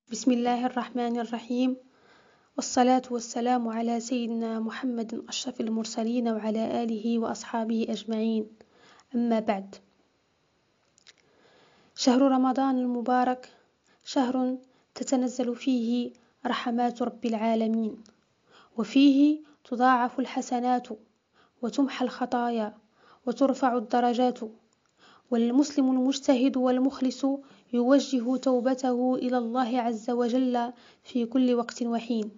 بسم الله الرحمن الرحيم، والصلاة والسلام على سيدنا محمد أشرف المرسلين وعلى آله وأصحابه أجمعين. أما بعد، شهر رمضان المبارك شهر تتنزل فيه رحمات رب العالمين، وفيه تضاعف الحسنات وتمحى الخطايا وترفع الدرجات، والمسلم المجتهد والمخلص يوجه توبته إلى الله عز وجل في كل وقت وحين.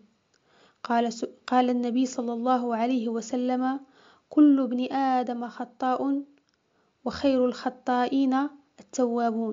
قال النبي صلى الله عليه وسلم: كل ابن آدم خطاء وخير الخطائين التوابون.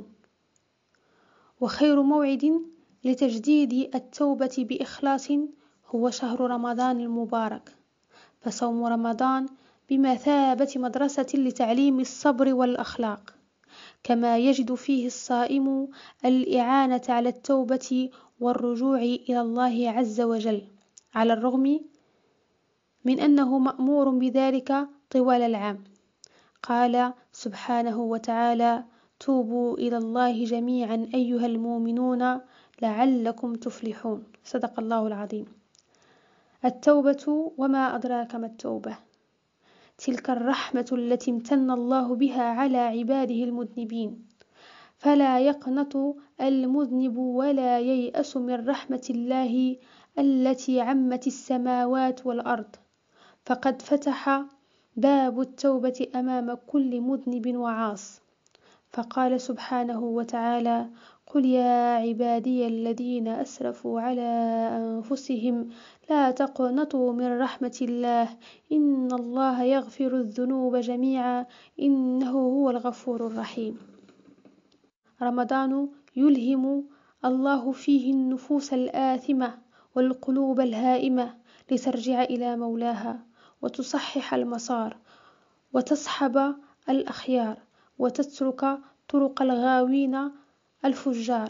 وخير موعد لتجديد التوبة بإخلاص هو شهر رمضان المبارك، فصوم رمضان بمثابة مدرسة لتعليم الصبر والأخلاق، كما يجد فيه الصائم الإعانة على التوبة والرجوع إلى الله عز وجل، على الرغم من أنه مأمور بذلك طوال العام. قال سبحانه وتعالى: توبوا إلى الله جميعا أيها المؤمنون لعلكم تفلحون. صدق الله العظيم. التوبة، وما أدراك ما التوبة؟ تلك الرحمة التي امتن الله بها على عباده المذنبين، فلا يقنط المذنب ولا ييأس من رحمة الله التي عمت السماوات والأرض، فقد فتح باب التوبة أمام كل مذنب وعاص. فقال سبحانه وتعالى: قل يا عبادي الذين أسرفوا على أنفسهم لا تقنطوا من رحمة الله إن الله يغفر الذنوب جميعا إنه هو الغفور الرحيم. رمضان يلهم الله فيه النفوس الآثمة والقلوب الهائمة لترجع إلى مولاها، وتصحح المسار، وتصحب الأخيار، وتترك طرق الغاوين الفجار،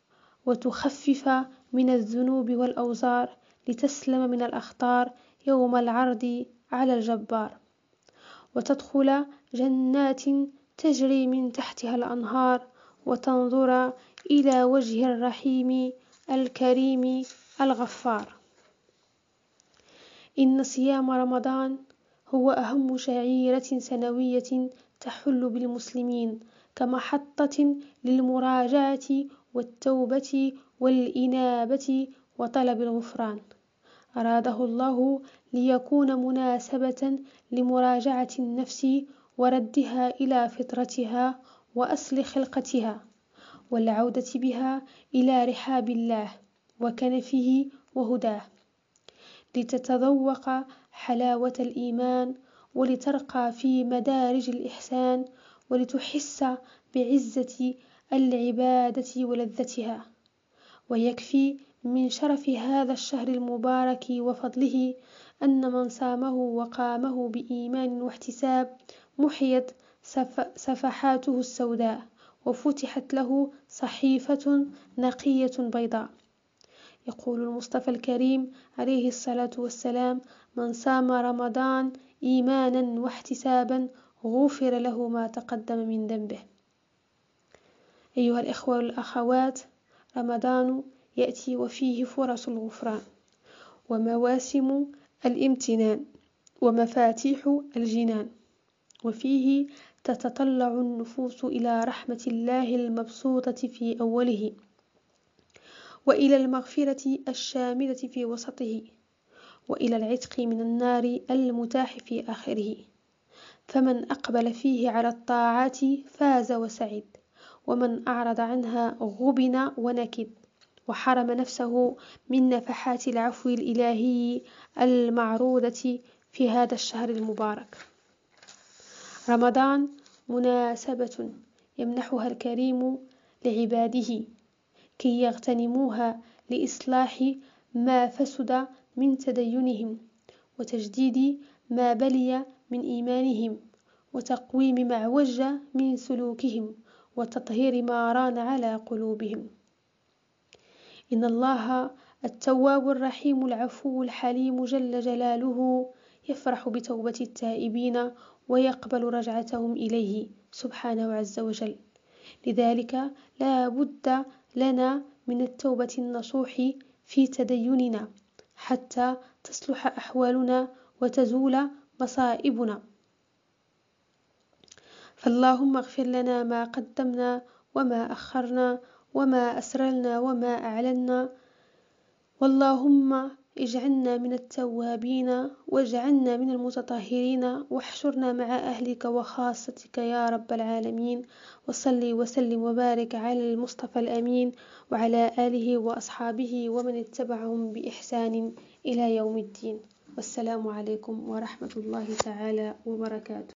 وتخفف من الذنوب والأوزار لتسلم من الأخطار يوم العرض على الجبار، وتدخل جنات تجري من تحتها الأنهار، وتنظر إلى وجه الرحيم الكريم الغفار. إن صيام رمضان هو أهم شعيرة سنوية تحل بالمسلمين كمحطة للمراجعة والتوبة والإنابة وطلب الغفران. أراده الله ليكون مناسبة لمراجعة النفس وردها إلى فطرتها وأصل خلقتها، والعودة بها إلى رحاب الله وكنفه وهداه، لتتذوق حلاوة الإيمان، ولترقى في مدارج الإحسان، ولتحس بعزة العبادة ولذتها. ويكفي من شرف هذا الشهر المبارك وفضله أن من صامه وقامه بإيمان واحتساب محيت صفحاته السوداء، وفتحت له صحيفة نقية بيضاء. يقول المصطفى الكريم عليه الصلاة والسلام: من صام رمضان إيمانا واحتسابا غفر له ما تقدم من ذنبه. أيها الإخوة والأخوات، رمضان يأتي وفيه فرص الغفران ومواسم الامتنان ومفاتيح الجنان، وفيه تتطلع النفوس إلى رحمة الله المبسوطة في أوله، وإلى المغفرة الشاملة في وسطه، وإلى العتق من النار المتاح في آخره. فمن أقبل فيه على الطاعات فاز وسعد، ومن أعرض عنها غبن ونكد، وحرم نفسه من نفحات العفو الإلهي المعروضة في هذا الشهر المبارك. رمضان مناسبة يمنحها الكريم لعباده كي يغتنموها لإصلاح ما فسد من تدينهم، وتجديد ما بلي من إيمانهم، وتقويم ما اعوج من سلوكهم، وتطهير ما ران على قلوبهم. إن الله التواب الرحيم العفو الحليم جل جلاله يفرح بتوبة التائبين ويقبل رجعتهم إليه سبحانه عز وجل. لذلك لا بد لنا من التوبة النصوح في تديننا حتى تصلح أحوالنا وتزول مصائبنا. فاللهم اغفر لنا ما قدمنا وما أخرنا وما أسررنا وما أعلنا، واللهم اجعلنا من التوابين واجعلنا من المتطهرين، واحشرنا مع أهلك وخاصتك يا رب العالمين. وصلي وسلم وبارك على المصطفى الأمين وعلى آله وأصحابه ومن اتبعهم بإحسان إلى يوم الدين. والسلام عليكم ورحمة الله تعالى وبركاته.